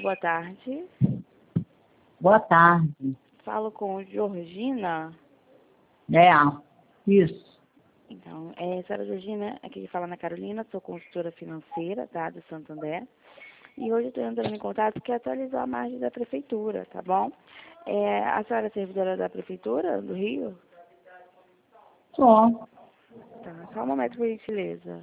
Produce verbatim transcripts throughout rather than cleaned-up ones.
boa tarde. Boa tarde. Falo com Georgina. É, isso. Então, é, senhora Georgina, aqui que fala Ana Carolina, sou consultora financeira, tá, do Santander. E hoje eu estou entrando em contato que atualizar a margem da prefeitura, tá bom? É, a senhora é servidora da prefeitura do Rio? Só. Tá, só um momento, por gentileza.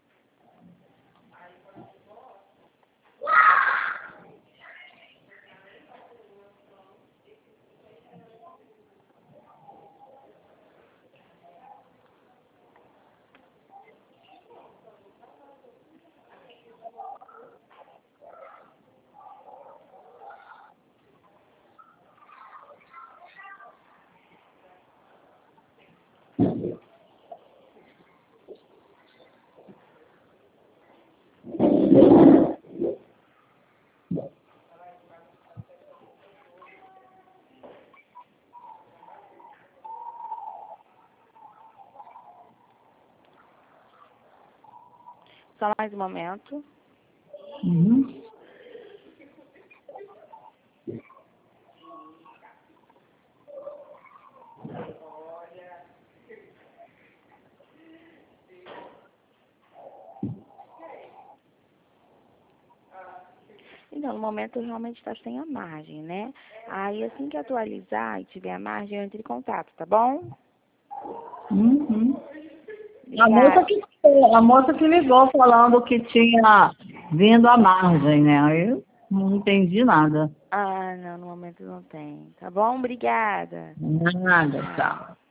Só mais um momento. Uhum. Então, no momento realmente está sem a margem, né? Aí assim que atualizar e tiver a margem, eu entro em contato, tá bom? Uhum. A Obrigada. moça, que, a moça que ligou falando que tinha vindo a margem, né? Eu não entendi nada. Ah, não, no momento não tem. Tá bom? Obrigada. Nada, Tchau. tchau.